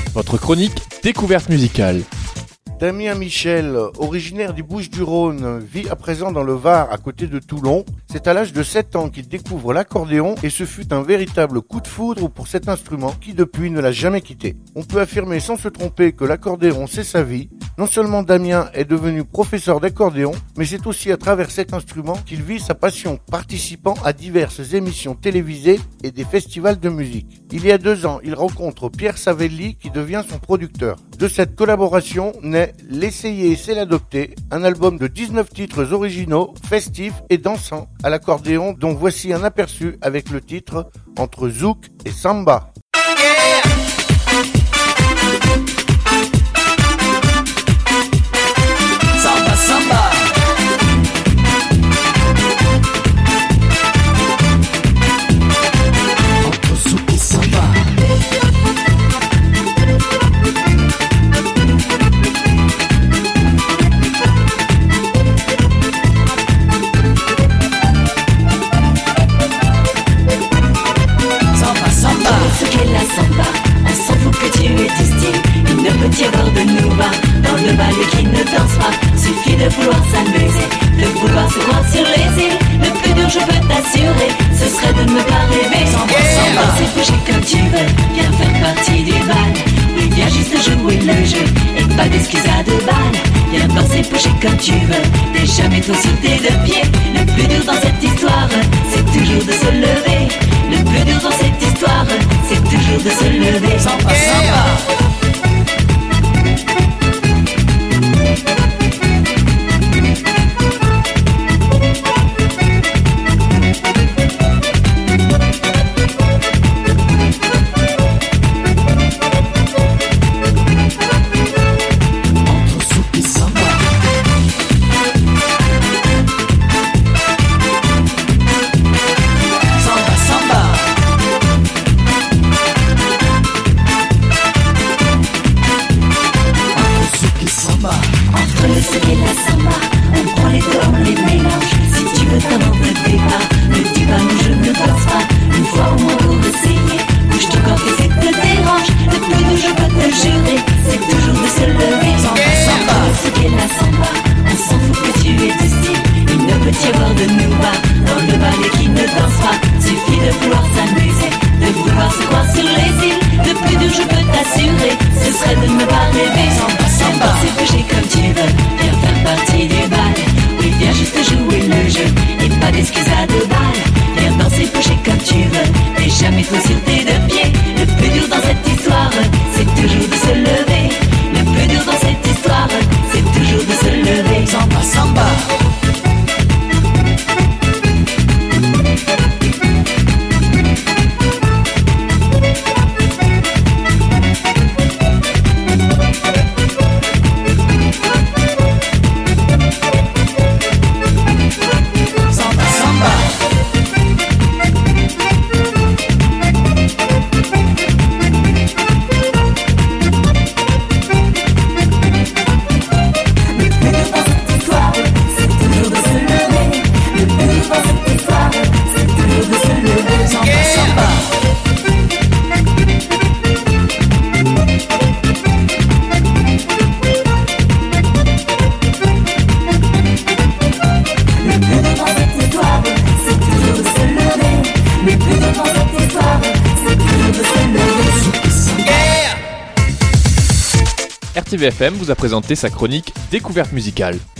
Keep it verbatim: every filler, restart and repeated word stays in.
votre chronique découverte musicale. Damien Michel, originaire du Bouches-du-Rhône, vit à présent dans le Var, à côté de Toulon. C'est à l'âge de sept ans qu'il découvre l'accordéon et ce fut un véritable coup de foudre pour cet instrument qui depuis ne l'a jamais quitté. On peut affirmer sans se tromper que l'accordéon c'est sa vie. Non seulement Damien est devenu professeur d'accordéon, mais c'est aussi à travers cet instrument qu'il vit sa passion, participant à diverses émissions télévisées et des festivals de musique. Il y a deux ans, il rencontre Pierre Savelli qui devient son producteur. De cette collaboration naît L'Essayer c'est l'adopter, un album de dix-neuf titres originaux, festifs et dansants à l'accordéon dont voici un aperçu avec le titre Entre Zouk et Samba. Samba, samba. Entre zouk et samba. Samba, samba. Ce qu'est la samba, on s'en fout que tu es du style. Il ne peut y avoir de nouba dans le ballet qui ne danse pas. Suffit de vouloir s'amuser, de vouloir se croire sur les îles. Le plus dur, je peux t'assurer, ce serait de ne me pas rêver. Samba, samba. Danser, bouger comme tu veux, viens faire partie du bal. Oui, viens juste jouer le jeu et pas d'excuses à deux balles. Viens danser, bouger comme tu veux, déjà mets-toi sur tes deux pieds. Le plus dur dans cette histoire, c'est toujours de se lever. Le plus dur dans cette histoire, c'est toujours de se lever. Samba, samba. Entre zouk et samba. Samba, samba. Entre zouk et samba. Entre le zouk et la samba, on prend les deux, on les mélange. Si tu veux t'en de départ, ne dis pas non, je ne danse pas. Une fois au moins pour essayer, bouge ton corps que ça te dérange. Le plus dur, je peux te le jurer, c'est toujours de se lever. Samba, samba. Entre le zouk et la samba, on s'en fout que tu es du style. Il ne peut y avoir de nouba dans le ballet qui ne danse pas. Suffit de vouloir s'amuser, de vouloir se croire sur les îles. Le plus dur, je peux t'assurer, ce serait de ne me pas rêver. Samba, samba. Danser, bouger comme tu veux, viens faire partie du bal. Oui, viens juste jouer le jeu et pas d'excuses à deux balles. Viens danser, bouger comme tu veux, et jamais trop sur tes deux pieds. Le plus dur dans cette histoire, c'est toujours de se lever. Le plus dur dans cette histoire, c'est toujours de se lever. Samba, samba. Samba, samba. Le plus dur dans cette histoire, c'est toujours de se lever. Le plus dur dans cette histoire, c'est toujours de se lever. Samba, samba. Le plus dur dans cette histoire, c'est toujours de se lever. Le plus dur dans cette histoire, c'est toujours de se lever. Zouk et samba. R T V F M vous a présenté sa chronique découverte musicale.